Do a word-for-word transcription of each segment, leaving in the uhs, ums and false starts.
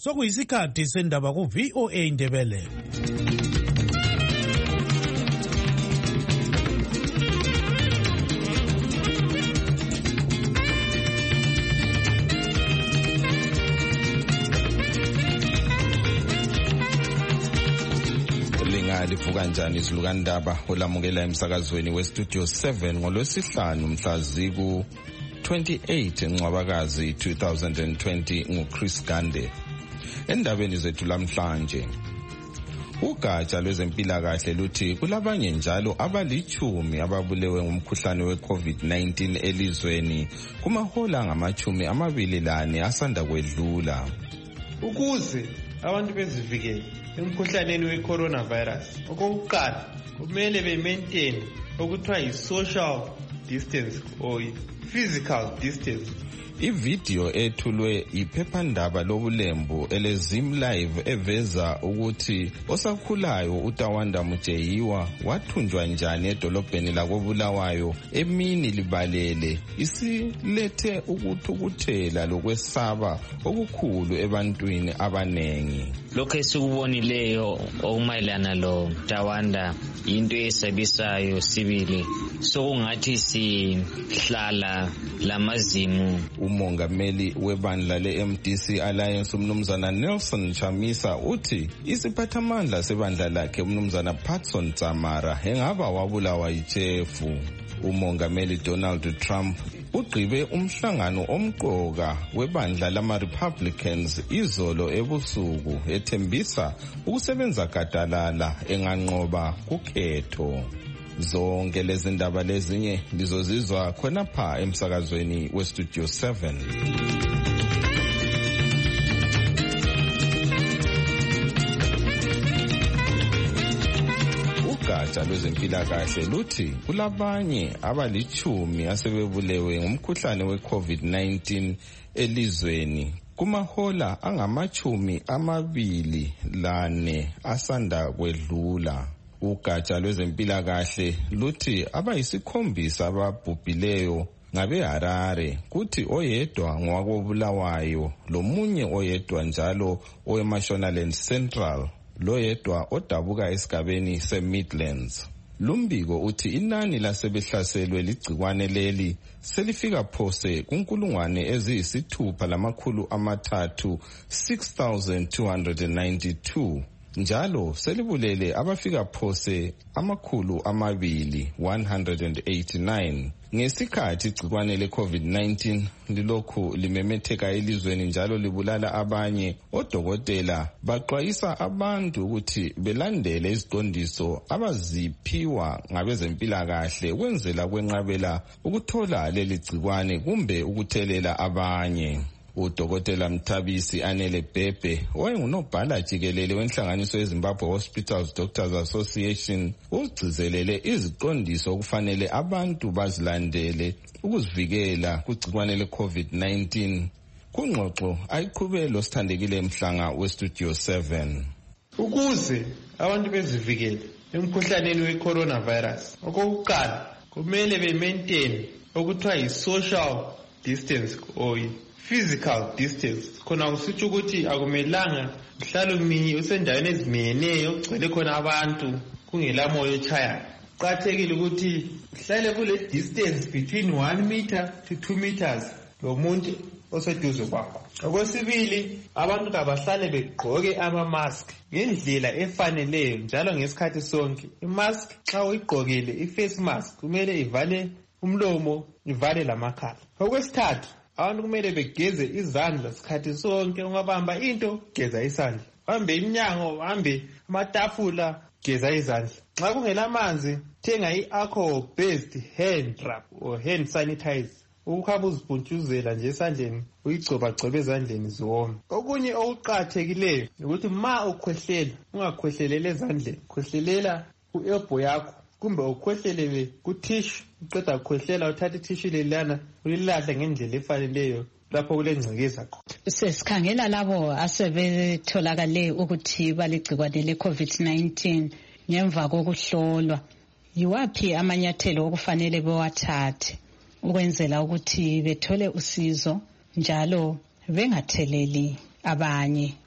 Sokuyisikhathi sendaba ku V O A Indebele. Livuka njani izilukandaba olamukela emsakazweni westudio seven ngolwesihlanu mhla ziku twenty-eight Ncwabakazi two thousand twenty nguChris Gande. Endabeni zethu lamhlanje, ugatsha lwezempilakahle luthi kulabanye njalo abalichumi ababulewe ngumkhuhlane we-COVID nineteen elizweni kumahola ngamachumi amabili lane asanda kwedlula. Ukuze abantu bezivikele emkhuhlaneni we-coronavirus, okokuqala kumele be-maintain okuthiwa yi-social distance or physical distance. Ivideo ethulwe iphephandaba lobulembu eleZim Live eveza ukuthi osakhulayo uTawanda Mujeyiwa wathunjwa njani edolobheni lakoBulawayo emini libalele, isilethe ukuthukuthela lokwesaba okukhulu ebantwini abanengi. Lokho esikubonileyo okumayelana lo Tawanda into esabisayo sibili, sokungathi sihlala lamazimu. Umongameli webandla le-M D C Alliance umnumzana Nelson Chamisa uthi isiphathamandla sebandla lakhe umnumzana Patson Tsamara engaba wabulawa yijefu. Umongameli Donald Trump ugqibe umhlangano omqoka webandla lama-Republicans izolo ebusuku ethembisa ukusebenza gadalala enganqoba kukhetho. Zonke lezi ndaba lezinye lizozizwa khonapha emsakazweni westudio seven. Ugatsha lwezempilakahle luthi kulabanye abalichumi asebebulewe ngumkhuhlane we-COVID nineteen elizweni kumahola angamachumi amabili lane asanda kwedlula. Ugatsha lwezempilakahle luthi abayisikhombisa ababhubhileyo ngabeHarare, kuthi oyedwa ngowakobulawayo lomunye oyedwa njalo oweMashonaland Central, loyedwa odabuka esigabeni seMidlands. Lumbiko uthi inani lasebehlaselwe ligciwane leli selifika phose kunkulungwane eziyisithupha lamakhulu amathathu six thousand two hundred ninety-two. Njalo selibulele abafika phose amakhulu amabili one hundred eighty-nine. Ngesikhathi igciwane le-COVID nineteen lilokhu limemetheka elizweni njalo libulala abanye, odokotela baxwayisa abantu ukuthi belandele iziqondiso abaziphiwa ngabezempilakahle ukwenzela kwenqabela ukuthola leli gciwane kumbe ukuthelela abanye. Udokotela Mthabisi Anele Bhebhe owayengunobhala jikelele wenhlanganiso yeZimbabwe Hospitals Doctors Association ugcizelele iziqondiso okufanele abantu bazilandele ukuzivikela kugciwane le-COVID nineteen. Kungxoxo ayiqhubele losithandekile emhlanga westudio seven. Ukuze abantu bezivikele emkhuhlaneni we-coronavirus, okokuqala kumele be-maintain okuthiwa yi-social distance or physical distance. Khona kusitsho ukuthi akumelanga uhlale uminye usendaweni ezimeneyo ogcwele khona abantu kungela moya ochayayo. Kuqakathekile ukuthi uhlale kule distance between one meter to two meters lomuntu oseduze kwakho. Okwesibili, abantu kabahlale begqoke ama-mask ngendlela efaneleyo njalo ngesikhathi sonke. I-mask xa uyigqokile, i-face mask kumele ivale umlomo ivale lamakhala. Okwesithathu, abantu kumele begeze izandla sikhathi sonke. Ungabamba into, geza isandla. Uhambe iminyango, uhambe amatafula, geza izandla. Nxa kungela manzi, thenga i-alcohol based hand rub or hand sanitizer. Ukuhamba uzibhuntshuzela nje esandleni, uyigcoba-gcoba ezandleni ziwome. Okunye okuqakathekileyo ukuthi ma ukhwehlela, ungakhwehleleli ezandleni. Khwehlelela ku-elbow yakho kumbe ukhwehlelele ku-tissue. Uqeda kukhwehlela uthatha i-tissue lelana ulilahle ngendlela efaneleyo lapho kulengcekeza khona. Sesikhangela labo asebetholakale ukuthi baligcikwane le-COVID nineteen ngemva kokuhlolwa. Yiwaphi amanyathelo okufanele bewathathe ukwenzela ukuthi bethole usizo njalo bengatheleli abanye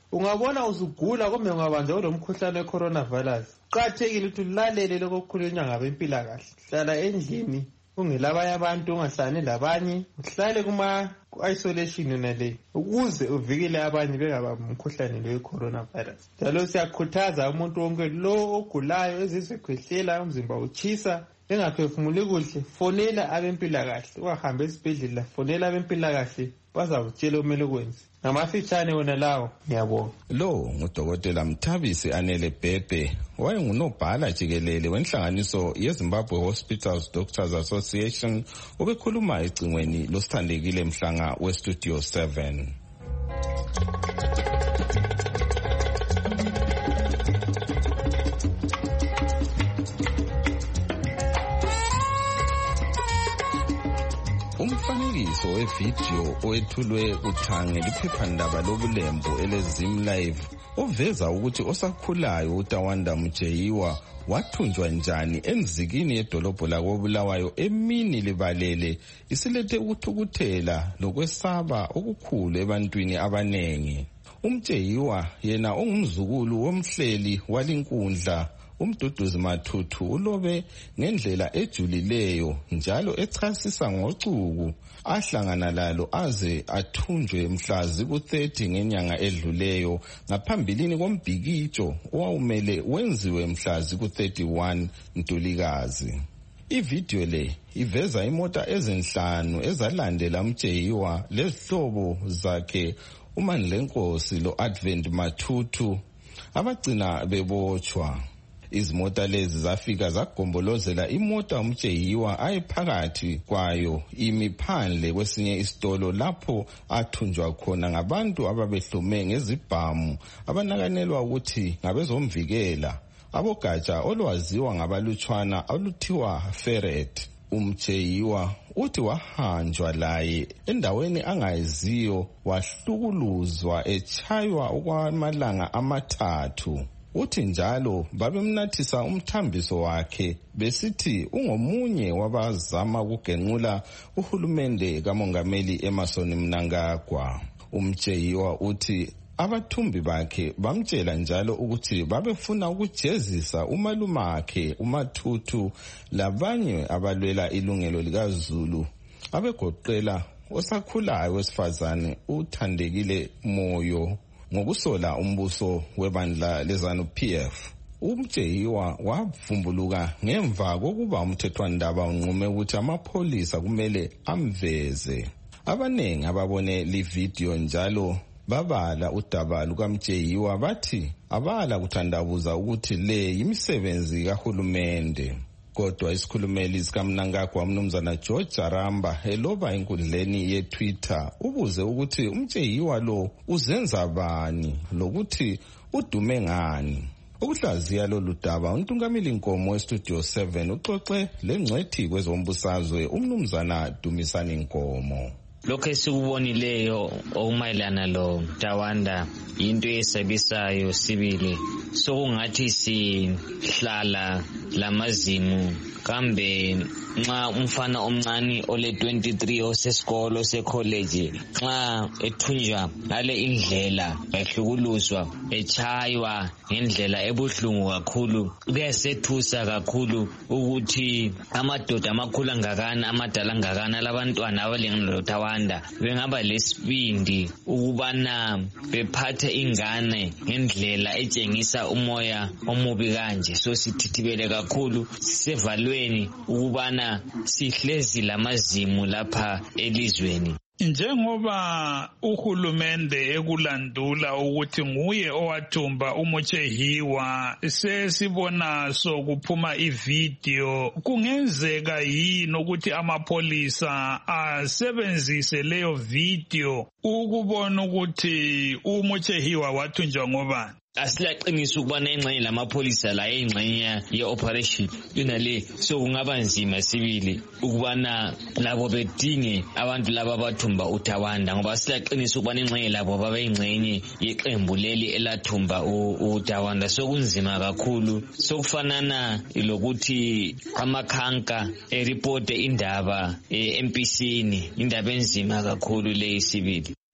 ungabona usugula kumbe ungabanjwa kulomkhuhlane we-coronavirus, kuqakathekile ukuthi ulalele lokho okukhulunywa ngabempilakahle. Hlala endlini ungelabanye abantu, ungahlani labanye, uhlale kuma-isolation yona le ukuze uvikele abanye bengabambi umkhuhlane lo we-coronavirus. Njalo siyakhuthaza umuntu wonke lo ogulayo ezizwe khwehlela, umzimba utshisa, engaphefumuli kuhle, fonela abempilakahle. Ungahambe esibhedlela, fonela abempilakahle, bazakutshela okumele ukwenze. Ngamafitshane wona lawo, ngiyabonga. Lo ngudokotela Mthabisi Anele Bhebhe, wayengunobhala jikelele wenhlanganiso yeZimbabwe Hospitals Doctors Association, obekhuluma ecingweni losithandekile Mhlanga weStudio seven. Umfanekiso wevidiyo owethulwe uthange liphephandaba lobulembu eleZim Live oveza ukuthi osakhulayo uTawanda Mucheyiwa wathunjwa njani enzikini yedolobho lakoBulawayo emini libalele, isilethe ukuthukuthela lokwesaba okukhulu ebantwini abanengi. UMucheyiwa yena ongumzukulu womhleli walinkundla uMduduzi Mathuthu ulobe ngendlela ejulileyo njalo echasisa ngocuku ahlangana lalo aze athunjwe mhlazi ku-thirty ngenyanga edluleyo ngaphambilini kombhikijo owawumele wenziwe mhlazi ku-thirty-one Ntulikazi. Ividiyo le iveza imota ezinhlanu ezalandela Mucheyiwa lezihlobo zakhe uMandlenkosi lo-Advent Mathuthu abagcina bebotshwa. Izimota lezi zafika zagombolozela imota uMucheyiwa ayephakathi kwayo imiphandle kwesinye isitolo lapho athunjwa khona ngabantu ababehlume ngezibhamu abanakanelwa ukuthi ngabezomvikela abogatsha olwaziwa ngabalutshwana oluthiwa Ferret. uMucheyiwa uthi wahanjwa laye endaweni angayiziyo wahlukuluzwa echaywa okwamalanga amathathu. Uthi njalo babemnathisa umthambiso wakhe besithi ungomunye wabazama ukugenqula uhulumende kamongameli Emmerson Mnangagwa. uMucheyiwa uthi abathumbi bakhe bamtshela njalo ukuthi babefuna ukujezisa umalumakhe uMathuthu labanye abalwela ilungelo likaZulu abegoqela osakhulayo wesifazane uThandekile Moyo ngokusola umbuso webandla leZanu-P F. uMucheyiwa wavumbuluka ngemva kokuba umthethwandaba unqume ukuthi amapholisa kumele amveze. Abanengi ababone li video njalo babala udaba lukaMucheyiwa bathi abala kuthandabuza ukuthi le yimisebenzi kahulumende. Kodwa isikhulumeli sikaMnangagwa umnumzana George Jaramba eloba enkundleni ye-Twitter ubuze ukuthi uMucheyiwa lo uzenza bani lokuthi udume ngani. Ukuhlaziya lolu daba uNtungamili Nkomo weStudio seven uxoxe lengcwethi kwezombusazwe umnumzana Dumisani Nkomo. Lokho esikubonileyo okumayelana lo Tawanda into esabisayo sibili, sokungathi sihlala lamazimu kambe nxa umfana omncane ole twenty-three osesikolo secollege nxa ethunjwa ngale indlela ehlukuluzwa echaywa ngendlela ebuhlungu kakhulu, kuyasethusa kakhulu ukuthi amadoda amakhulu angakana amadala angakana labantwana abalingana loTawanda bengaba lesibindi ukubana bephathe ingane ngendlela etshengisa umoya omubi kanje. So sithithibele kakhulu, sisevalweni ukubana sihlezi lamazimu lapha elizweni. Njengoba uhulumende ekulandula ukuthi nguye owathumba uMucheyiwa, sesibona sokuphuma ivideo, kungenzeka yini ukuthi amapholisa asebenzise leyo video ukubona ukuthi uMucheyiwa wathunjwa ngobani? Asilaqinisa ukubana engxenye lamapholisa la engxenye ye-operation yonale sokungaba nzima sibili ukubana labo bedinge abantu laba abathumba uTawanda, ngoba silaqinisa ukubana engxenye labo babeyingxenye yeqembu leli elathumba uTawanda. Sokunzima kakhulu, sokufanana lokuthi amakhanka eripote indaba empishini, indaba enzima kakhulu leyi sibili.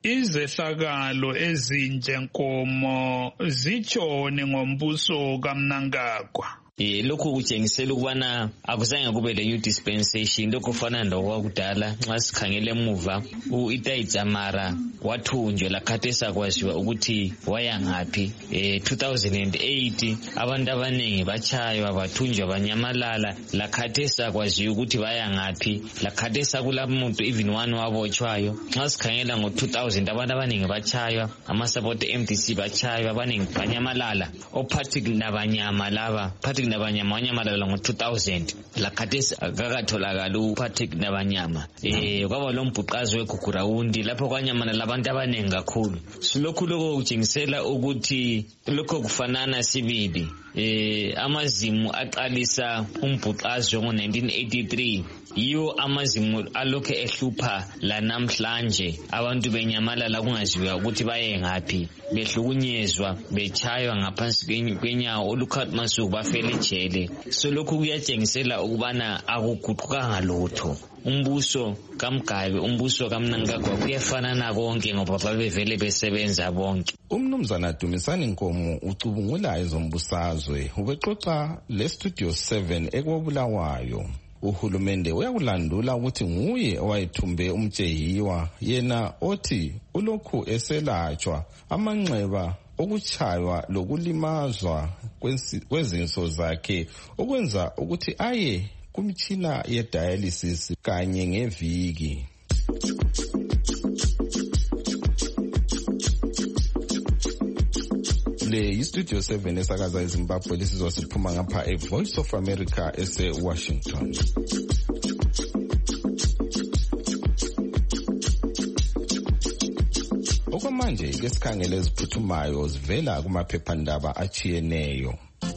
izehlakalo ezinje nkomo zitshone ngombuso kaMnangagwa. Eh lokho kutshengisela ukubana akuzange kube le new dispensation lokho kufana nokwakudala nxa sikhangele emuva uItai Dzamara wathunjwa lakhathesa kwaziwa ukuthi waya ngaphi. eh two thousand eight abantu abanengi bachaywa bathunjwa banyamalala lakhathesa kwaziwa ukuthi baya ngaphi. Lakhathesa kulamuntu even one wabotshwayo. Nxa sikhangela ngo two thousand abantu abanengi bachaywa, ama support M D C bachaywa, abanengi banyamalala. Opatrick Nabanyama laba Patrick Nabanyama wanyamalala ngo two thousand. Lakhathesa akakatholakala uPatrick Nabanyama. eh kwaba lo mbhuqazi weGugurawundi lapho kwanyamalala abantu abanengi kakhulu. Silokhu lokho kutshengisela ukuthi lokho kufanana sibili. eh amazimu aqalisa umbhuqazi ngo nineteen eighty-three yiwo amazimu alokho ehlupha la namhlanje. Abantu benyamalala kungaziwa ukuthi baye ngaphi, behlukunyezwa, bechaywa ngaphansi kwenyawo. uLukhat Masuku bafele ejele. So lokhu kuyatshengisela ukubana akuguqukanga lutho. Umbuso kaMgabe, umbuso kaMnangagwa kuyafana konke ngoba babevele besebenza bonke. Umnumzana Dumisani Nkomo ucubungula ezombusazwe ubexoxa le Studio seven ekwabulawayo. Uhulumende uyakulandula ukuthi nguye owayethumbe umtshehiwa, yena othi ulokhu eselatshwa amanxeba okuchaywa lokulimazwa kwezinso zakhe okwenza ukuthi aye kumtshina ye-dialysis kanye ngeviki. Le iStudio seven esakaza eZimbabwe lisizosiphuma ngapha eVoice of America ese-Washington. Okwamanje ke sikhangele eziphuthumayo zivela kumaphephandaba achiyeneyo.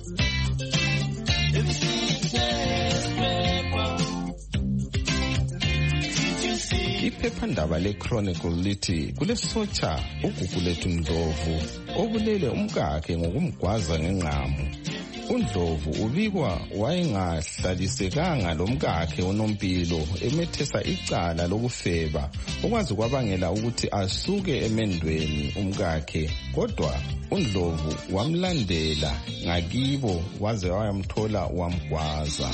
Iphephandaba leChronicle lithi kulesotsha uGugulethu Ndlovu obulele umkakhe ngokumgwaza ngengqamu. uNdlovu ubikwa wayengahlalisekanga lomkakhe uNompilo emethesa icala lokufeba okwazi kwabangela ukuthi asuke emendweni umkakhe, kodwa uNdlovu wamlandela ngakibo waze wayamthola wamgwaza.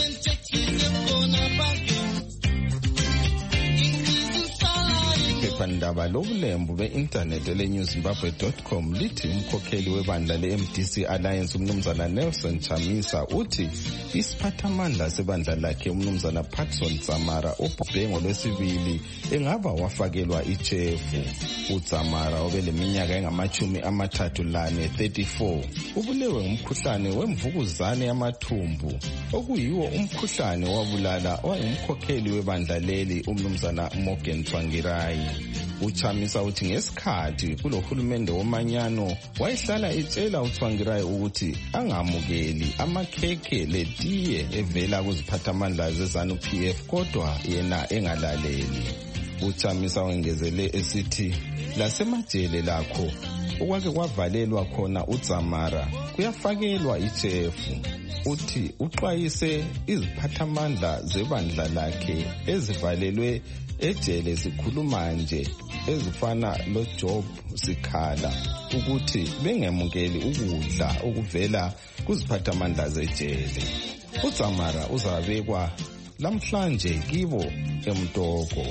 Iphephandaba lobulembu be-internet ele-newzimbabwe dot com lithi umkhokheli webandla le-M D C Alliance umnumzana Nelson Chamisa uthi isiphathamandla sebandla lakhe umnumzana Patson Dzamara obhubhe ngolwesibili engaba wafakelwa ichefu. uDzamara obeleminyaka engamachumi amathathu lane thirty-four ubulewe ngumkhuhlane wemvukuzane yamathumbu okuyiwo umkhuhlane wabulala owayengumkhokheli webandla leli umnumzana Morgan Tsvangirai. Uchamisa uthi ngesikhathi kulohulumende womanyano wayehlala etshela uTsvangirai ukuthi angamukeli amakhekhe letiye evela kuziphathamandla zeZanu-P F kodwa yena engalaleli. Uchamisa wengezele esithi lasemajele lakho okwake kwavalelwa khona uDzamara kuyafakelwa ichefu. Uthi uxwayise iziphathamandla zebandla lakhe ezivalelwe ejele sikhuluma nje ezifana loJob Sikhala ukuthi bengemukeli ukudla okuvela kuziphathamandla zejele. uDzamara uzabekwa lamhlanje kibo eMtoko.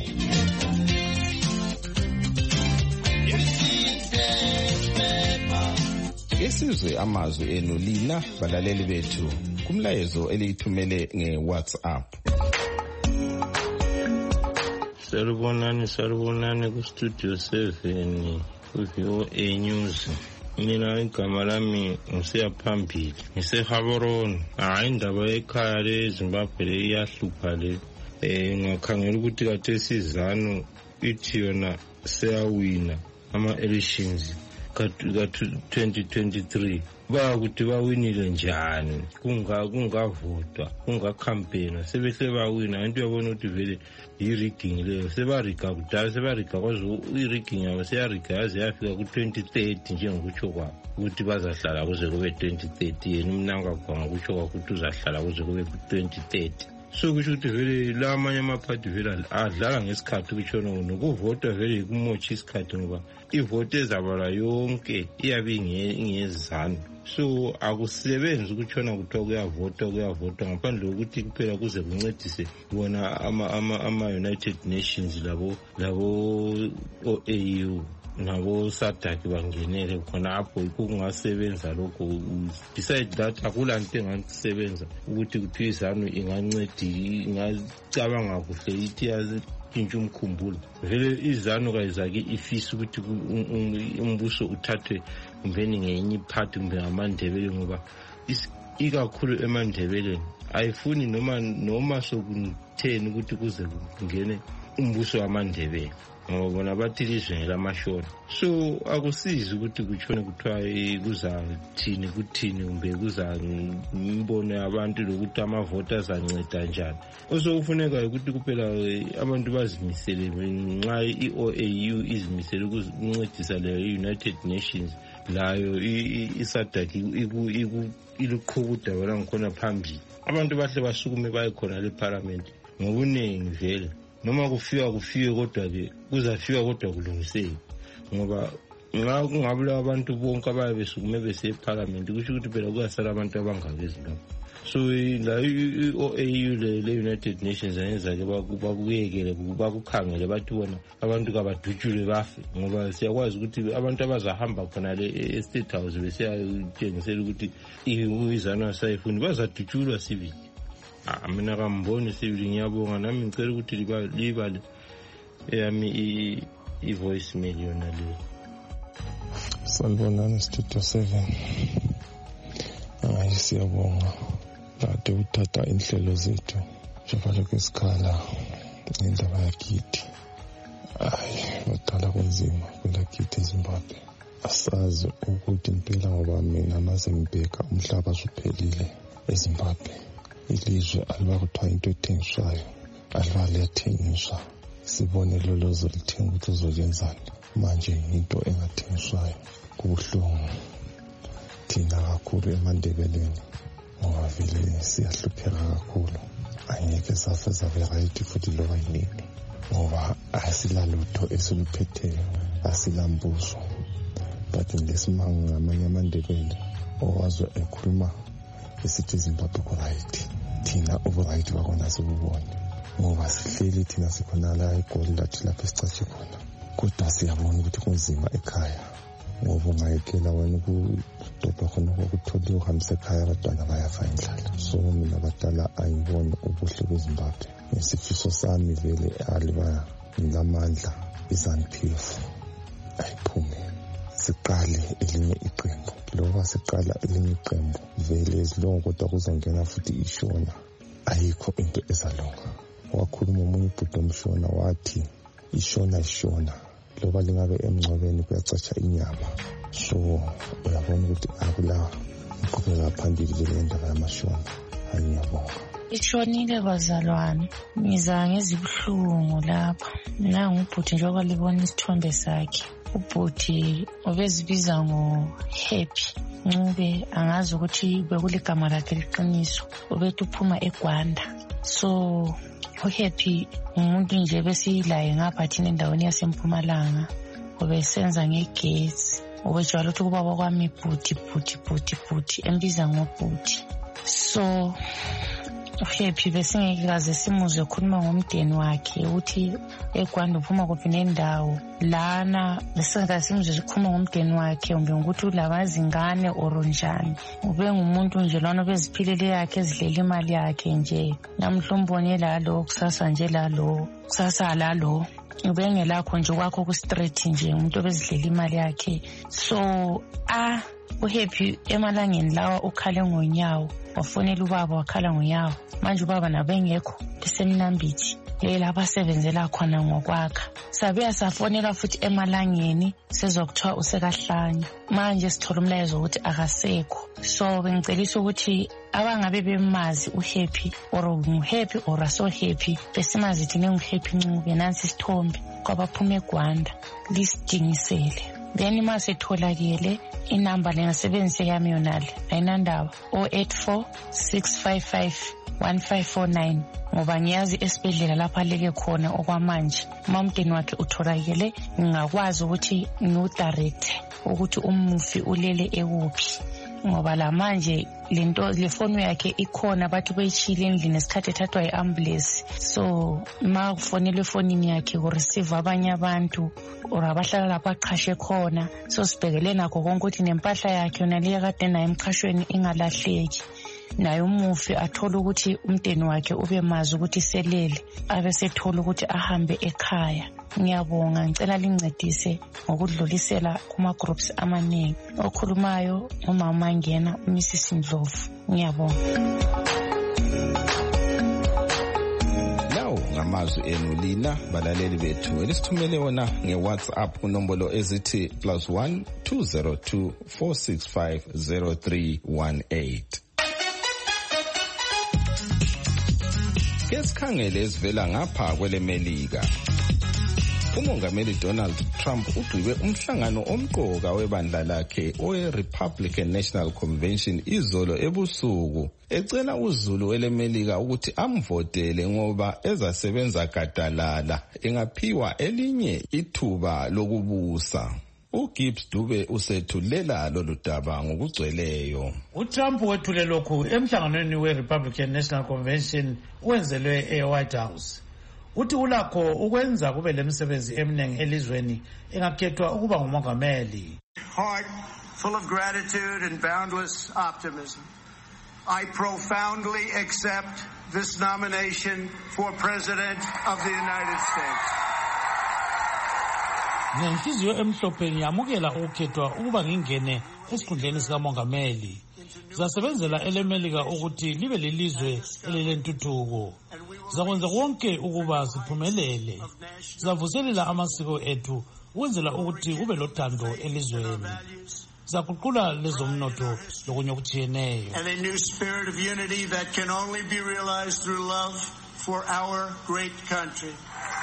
Isizwe amazwi enu lina balaleli bethu kumlayezo eliyithumele ngeWhatsApp. Sarubonani sarubonani ku Studio seven ku V O A News. Mina igama lami ngisiyaphambili ngiseHaboroni. Hayi indaba ekhaya leZimbabwe leyahlupha le. Eh ngakhangela ukuthi kade sizano ithi yona seyawina ama elections ka twenty twenty-three. Ba ukuthi bawinile njani kunga kungavotwa kunga campaign sebehle bawina into yabona ukuthi vele i-rigging leyo sebariga kudala sebariga kwazo i-rigging yabo seyariga yaze yafika ku twenty thirty njengokutsho kwabo ukuthi bazahlala kuze kube twenty thirty yena uMnangagwa ngokutsho kwakuthi uzahlala kuze kube ku twenty thirty. so kusho ukuthi vele la amanye amaphathi vele adlala ngesikhathi kutshona nokuvota vele kumotsha isikhathi ngoba ivote ezabala yonke iyabe ingezizanu. So akusebenzi ukutshona kuthiwa kuyavota kuyavota ngaphandle kokuthi kuphela kuze kuncedise bona ama-United Nations labo labo O A U nabo SADC bangenele khona apho yikho kungasebenza lokho. Beside that akulanto engasebenza ukuthi kuthiwa izanu ingancedi ingacabanga kuhle ithi yazi intsha umkhumbulo vele izanu kayizake ifisa ukuthi umbuso uthathwe kumbeni ngenye iphathi kumbe amaNdebele ngoba ikakhulu emaNdebeleni ayifuni noma noma sokutheni ukuthi kuze kungene umbuso wamaNdebele ngoba bona bathi lizwe lamashona. So akusizi ukuthi kutshone kuthiwa kuzathini kuthini kumbe kuza imbono yabantu lokuthi ama-voters anceda njani. Also kufuneka ukuthi kuphela abantu bazimisele nxa i-O A U izimisele ukuncedisa leyo United Nations layo i-SADC iluqhubuda wona ngikhona phambili abantu bahle basukume bayekhona le parliament ngobuningi vele noma kufika kufike kodwa ke kuzafika kodwa kulungiseke ngoba nxa kungabula abantu bonke abaye besukume bese eparliament kusho ukuthi phela kuyasala abantu abangabezi lapho. So la i-O A U le United Nations ayenza ke bakuyekele bakukhangele bathi bona abantu kabadutshulwe bafe ngoba siyakwazi ukuthi abantu abazahamba khona le e-State House besiyatshengisela ukuthi izanu asayifuni bazadutshulwa sibili. Mina kamboni sibili ngiyabonga nami ngicela ukuthi libale eyami i-voice mail yona le. Sanibonani Studio seven. Hayi siyabonga kade uthatha inhlelo zethu njalo kwesikhala indaba yakithi. Hayi wadala kunzima kwela kithi eZimbabwe. Asazi ukuthi impela ngoba mina maze ngibheka umhlaba usuphelile eZimbabwe. Ilizwe aliba kuthiwa into ethengiswayo aliba liyathengiswa sibone lolo zolithenga ukuthi uzolenzani manje into engathengiswayo kubuhlungu thina kakhulu emaNdebeleni ngoba vele siyahlupheka kakhulu angeke safe zabe right futhi loba yini ngoba asilalutho esiluphetheyo asilambuso but ngesimanga ngamanye amaNdebele owazi ekhuluma esithi Zimbabwe ku-right thina ubu-right bakona sikubone ngoba sihleli thina sikhona la eGoli lathi lapho esicatshe khona kodwa siyabona ukuthi kunzima ekhaya ngoba ungayekela wena ukudobha khona kokuthola uhambise ekhaya abantwana bayafa indlala. So mina abadala ayibone ubuhle beZimbabwe ngesifiso sami vele aliba nilamandla iZANU-P F ayiphume siqale elinye iqembu loba siqala elinye iqembu vele izilongo kodwa kuzongena futhi ishona ayikho into ezalunga. Wakhuluma umunye ubhuti omshona wathi ishona ishona loba lingabe emngcwabeni kuyacatsha inyama. So uyabona ukuthi akula iqhubeka phambili le ndaba yamashona. Ngiyabonga. Ishonile bazalwane ngiza ngezibuhlungu lapha mina ngubhuti njengoba libona isithombe sakhe. Ubhuti obezibiza ngo Happy Ncube angazi ukuthi bekuligama lakhe liqiniso obethi uphuma eGwanda. So uHappy umuntu nje besiyilaye ngapha thina endaweni yaseMpumalanga obesenza ngegesi obejwayele ukuthi kubaba kwami bhuti bhuti bhuti bhuti embiza ngobhuti. So uHappy besingeke kaze simuzwe khuluma ngomndeni wakhe ukuthi eGwanda uphuma kuphi nendawo lana besingeke simuzwe sikhuluma ngomndeni wakhe umbe ukuthi ulabazingane oronjani ube ngumuntu nje lona beziphilele yakhe ezidlela imali yakhe nje namhlombone lalo kusasa nje lalo kusasa lalo ubengelakho nje kwakho ku straight nje umuntu obezidlela imali yakhe. So ah uHappy emalangeni lawa ukhale ngonyawo wafonela ubaba wakhala ngonyawo manje ubaba nabengekho besemnambithi lela abasebenzela khona ngokwakha sabuya safonela futhi emalangeni sezokuthiwa usekahlanya manje sithola umlayezo ukuthi akasekho. So bengicelisa ukuthi abangabe bemazi uHappy or uHappy or aso Happy besimazi thina nguHappy Ncube nansi isithombe kwabaphuma eGwanda lisidingisele then mase tholakele inamba lengasebenzise yami yonale ayinandaba zero eight four six five five one five four nine ngoba ngiyazi esibhedlela lapha leke khona okwamanje uma umnteni wakhe utholakele ngingakwazi ukuthi ngiudirect ukuthi umufi ulele ekuphi ngoba la manje lento le phone yakhe ikhona bathi beyishile endlini esikhathi ethathwa iambulance so ma kufonelwe efonini yakhe ku receive abanye abantu or abahlala lapha aqhashe khona so sibhekele nakho konke ukuthi nempahla yakhe yona leya kade nayo emqhashweni ingalahleki naye umufi athola ukuthi umnteni wakhe ube mazi ukuthi selele abe sethola ukuthi ahambe ekhaya. Ngiyabonga ngicela lincedise ngokudlulisela kuma groups amaningi okhulumayo umama ngena uMrs Ndlovu. Ngiyabonga. Nawo ngamazwi enu lina balaleli bethu elisithumele wona ngeWhatsApp kunombolo ezithi plus one two zero two four six five zero three one eight. Kesikhangele esivela ngapha kwelemelika. Umongameli Donald Trump ugqibe umhlangano omqoka webandla lakhe owe-Republican National Convention izolo ebusuku ecela uZulu welemelika ukuthi amvotele ngoba ezasebenza gadalala engaphiwa elinye ithuba lokubusa. uGibbs Dube usethulela lolu daba ngokugcweleyo. uTrump wethule lokhu emhlanganweni we-Republican National Convention owenzelwe e-White House. Uthi ulakho ukwenza kube lemisebenzi eminingi elizweni engakhethwa ukuba ngumongameli. Heart full of gratitude and boundless optimism, I profoundly accept this nomination for President of the United States. Ngenhliziyo emhlophe ngiyamukela ukukhethwa ukuba ngingene esikhundleni sikamongameli. Zasebenzela elemelika ukuthi libe lelizwe elilentuthuko. Zakwenza konke ukuba siphumelele. Zavuselela amasiko ethu ukwenzela ukuthi kube lothando elizweni. Zaguqula lezomnotho lokunye okujiyeneyo. And a new spirit of unity that can only be realized through love for our great country.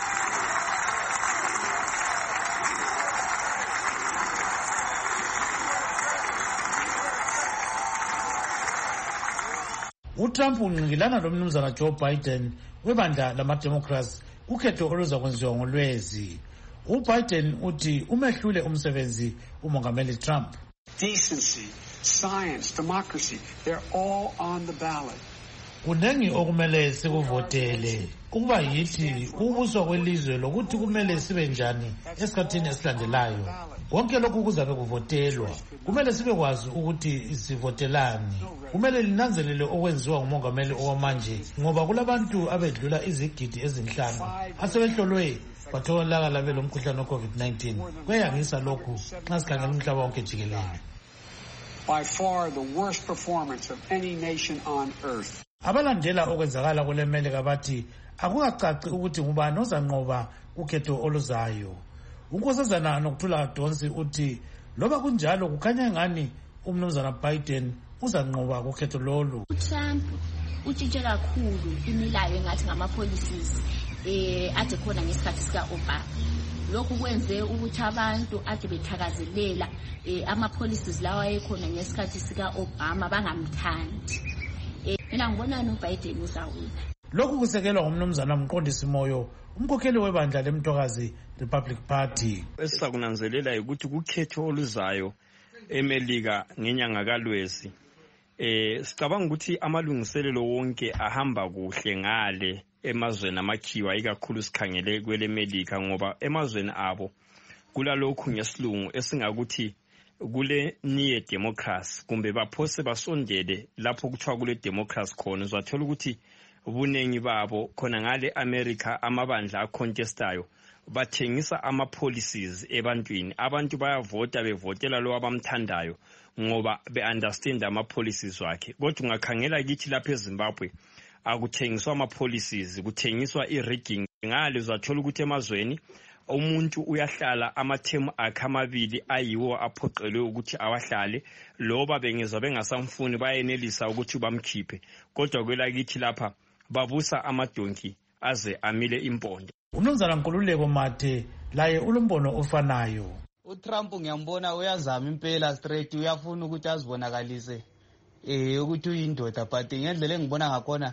uTrump ungqikilana lomnumzana Joe Biden webandla lama-Democrats kukhetho oluzakwenziwa ngolwezi. uBiden uthi umehlule umsebenzi umongameli Trump. Decency, science, democracy, they're all on the ballot. Kunengi okumele sikuvotele ukuba yithi ubuso kwelizwe lokuthi kumele sibe njani esikhathini esilandelayo. Konke lokhu kuzabe kuvotelwa. Kumele sibe kwazi ukuthi sivotelani. Kumele linanzelele okwenziwa ngumongameli owamanje ngoba kulabantu abedlula izigidi ezinhlanu asebehlolwe batholakala belomkhuhlane we-COVID nineteen. Kweyangisa lokhu nxa sikhangela umhlaba wonke jikelele. By far the worst performance of any nation on earth. Abalandela okwenzakala kulemelika bathi akukacaci ukuthi ngubani ozanqoba ukhetho oluzayo. Unkosazana Nokuthula Donsi uthi loba kunjalo kukhanya ngani umnumzana Biden uzanqoba ukhetho lolu. uTrump utshintshe kakhulu imilayo engathi ngama-policies eh ade khona ngesikhathi sika-Obama. Lokhu kwenze ukuthi abantu ade bethakazelela ama-policies lawa ayekhona ngesikhathi sika-Obama bangamthandi. Mina ngibona noBiden uzawina. Lokhu kusekelwa ngumnumzana Mqondisi Moyo, umkhokheli webandla lemthokazi Republic Party. Esisakunanzelela ukuthi kukhetho oluzayo eMelika ngenyanga kaLwezi. Eh sicabanga ukuthi amalungiselelo wonke ahamba kuhle ngale emazweni amakhiwa ikakhulu sikhangele kwele Melika ngoba emazweni abo kulalokhu ngesilungu esingakuthi kule near democracy kumbe baphose basondele lapho kuthiwa kule democracy khona uzathola ukuthi ubunengi babo khona ngale America amabandla acontestayo bathengisa ama policies ebantwini. Abantu bayavota bevotela lo abamthandayo ngoba be understand ama policies wakhe. Kodwa ungakhangela kithi lapha eZimbabwe akuthengiswa ama policies, kuthengiswa i-rigging. Ngale uzathola ukuthi emazweni umuntu uyahlala amathemu akhe amabili ayiwo aphoqelwe ukuthi awahlale loba bengezwa bengasamfuni bayenelisa ukuthi bamkhiphe. Kodwa kwelakithi lapha babusa amadonki aze amile impondo. Umnumzana Nkululeko Mathe laye ulumbono ofanayo. uTrump ngiyambona uyazama impela straight uyafuna ukuthi azibonakalise eh ukuthi uyindoda but ngendlela engibona ngakhona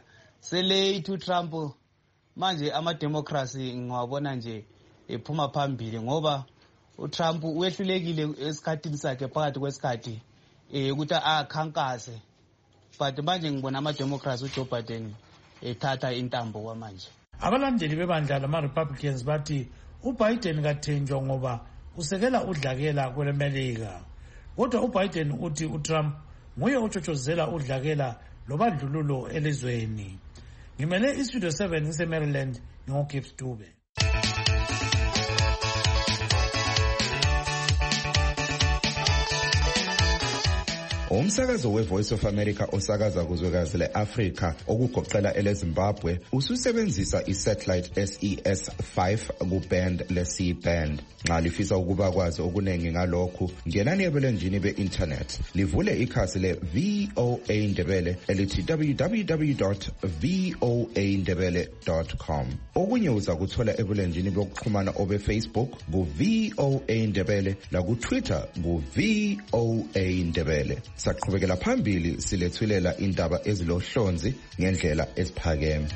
selate uTrump manje ama-democracy ngiwabona nje ephuma phambili ngoba uTrump uyehlulekile esikhathini sakhe phakathi kwesikhathi eh ukuthi akhankase but manje ngibona ama-democracy uJoe Biden ethatha intambo kwamanje. Abalandeli bebandla lama-Republicans bathi uBiden kathenjwa ngoba usekela udlakela kwelemelika. Kodwa uBiden uthi uTrump nguye otshotshozela udlakela lobandlululo elizweni. Ngimele iStudio seven ngise-Maryland ngingoGibbs Dube. Umsakazo weVoice of America osakaza kuzwekazi le-Afrika okugoqela eleZimbabwe ususebenzisa isatellite S E S five kuband le-C band. Nxa lifisa ukuba kwazi okuningi ngalokhu, ngenani ebulenjini be-internet livule ikhasi le-V O A Ndebele elithi w w w dot voa ndebele dot com. Okunye uza kuthola ebulenjini bokuxhumana obe-Facebook ku-V O A Ndebele laku-Twitter ku-V O A Ndebele. Saqhubekela phambili silethulela indaba ezilohlonzi ngendlela esiphakeme.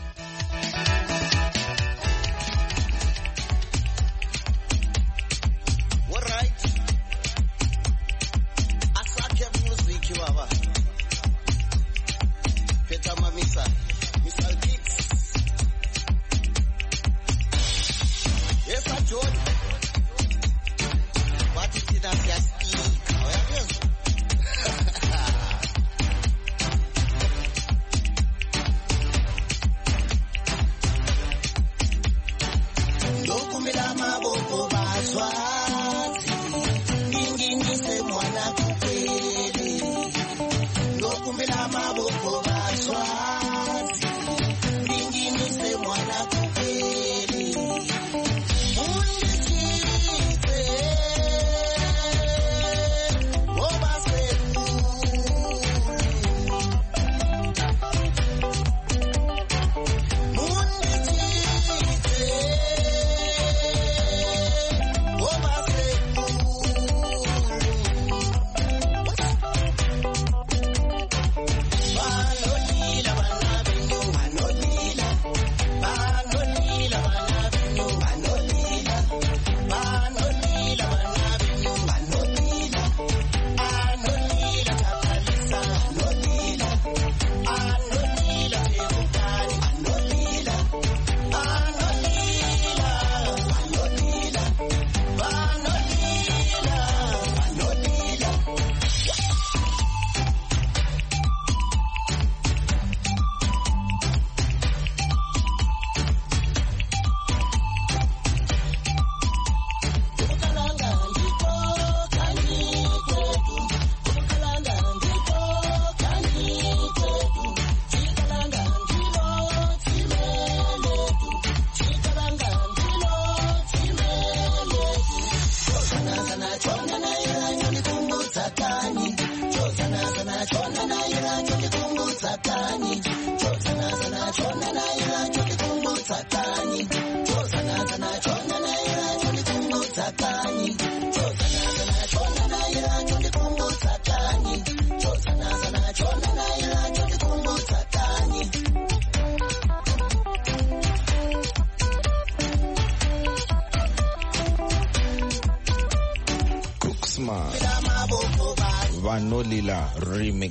Vanolila remix.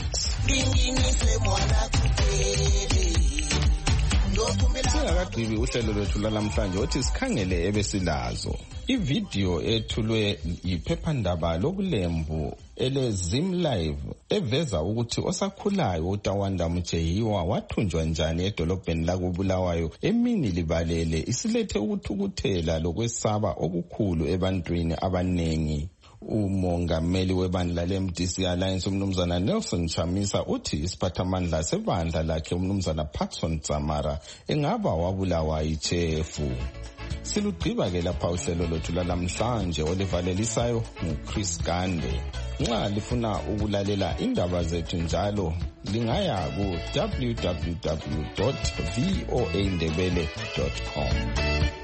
Singakagqibi uhlelo lwethu lanamhlanje othi sikhangele ebesilazo. Ivideo ethulwe yiphephandaba lokulembu eleZim Live eveza ukuthi osakhulayo uTawanda Mjehiwa wathunjwa njani edolobheni lakuBulawayo emini libalele isilethe ukuthukuthela lokwesaba okukhulu ebantwini abanengi. Umongameli webandla le-M D C Alliance umnumzana Nelson Chamisa uthi isiphathamandla sebandla lakhe umnumzana Patson Tsamara engaba wabulawa yichefu. Silugqiba ke lapha uhlelo lwethu lalamhlanje olivalelisayo nguChris Gande. Nxa lifuna ukulalela indaba zethu njalo lingaya ku w w w dot voa ndebele dot com.